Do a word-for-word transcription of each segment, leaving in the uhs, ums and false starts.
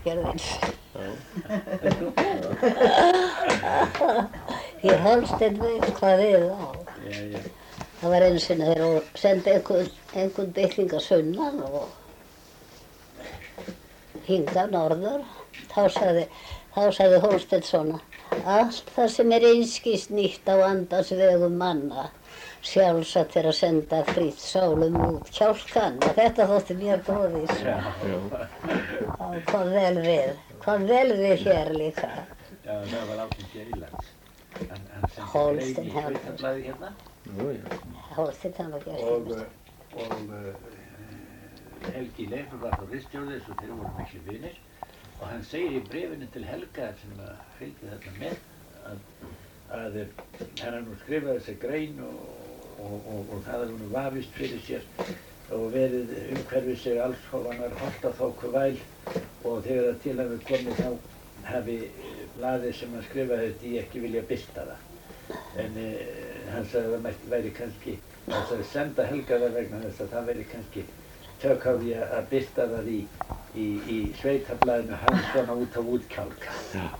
gerði eins. Því Hólsteinn veit hvað við á. Já, já. Það var einu sinni þegar hún sendi einhvern, einhvern bygginga sunnan og hingað norður. Þá sagði, þá sagði Hólsteinn svona: allt það sem er einskis nýtt á andans vegum manna, sjálfsagt er að senda frítt sálum út kjálkan. Og þetta þótti mér góðis. Já, Og kom vel við, kom vel við hér líka. já, það var Árni Geirlands. Hann, hann sendi Hólsteinn grein í hefði. Sveitablaðið hérna. Nú, já. Hólsteinn hann var gert Og, einmitt. og uh, Helgi Leifur var þá ritstjóri þessu, þeir voru miklu vinir. Og hann segir í bréfinu til Helga sem að fylgdi þetta með að, að hann er nú skrifað þessi grein og, og, og, og það er nú vafist fyrir sér og verið umhverfið sig alls og hann var holta þóku væl og þegar það til hafi komið þá hafi blaðið sem hann skrifaði þetta í ekki vilja birta það. En uh, hann sagði að það væri kannski, hann sagði senda Helga það vegna þess að það væri kannski tök á því að birta það í, í, í Sveitablaðinu Hansson út af útkjálka.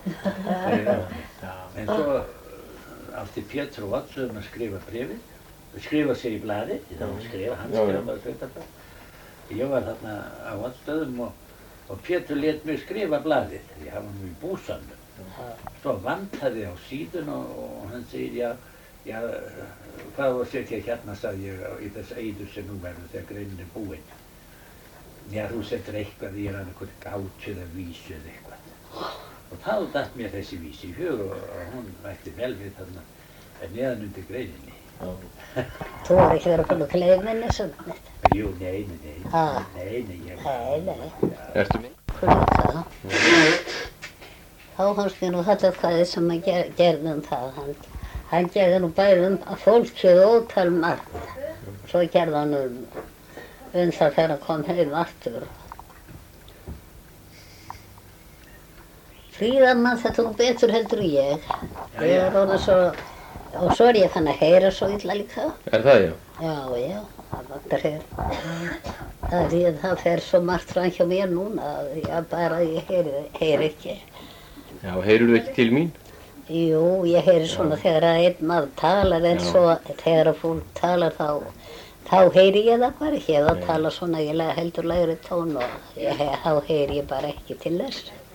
En svo átti Pétur Vatnsson að skrifa bréfið, skrifa sér í blaði, því það var að skrifa, hann skrifaði Sveitablaðið. Ég var þarna á Vatnsstöðum og, og Pétur lét mig skrifa blaðið, því hann var nú í búsannum. Svo vantaði á síðun og, og hann segir, já, já, hvað var að setja hérna, sagði ég, í þess eyðu sem nú verður þegar greinin er búinn. Já, þú setur eitthvað í hann, eitthvað gátu eða vísu eða eitthvað. Og þá datt mér þessi vísi í hug og, og hún ætti vel við þarna neðan undir greininni. Þú var ekki verið búin að gleyma henni svona. Jú, nei, nei, nei, Ah. nei, nei, ég Nei, nei. Ertu með? Klukka. Þá fannst mér nú þetta hvað sem að ger, gerði um það. Hann, hann gerði nú bæði um að fólkið ótal margt. Svo gerði hann um, um það þegar hann kom heim aftur. Fríðarmann þetta var betur heldur en ég. Ég er orðin svo, og svo er ég fann að heyra svo illa líka. Er það, já? Já, já, það vantar hér. Það er því að það fer svo margt fram hjá mér núna að ég bara, ég heyri, heyri ekki. Já, heyrðu ekki til mín? Jú, ég heyri svona þegar að einn maður talar en Já. svo þegar að fólk talar þá, þá heyri ég það bara ekki. Ef það talar svona, ég lega heldur lægri tón og ég, þá heyri ég bara ekki til þess.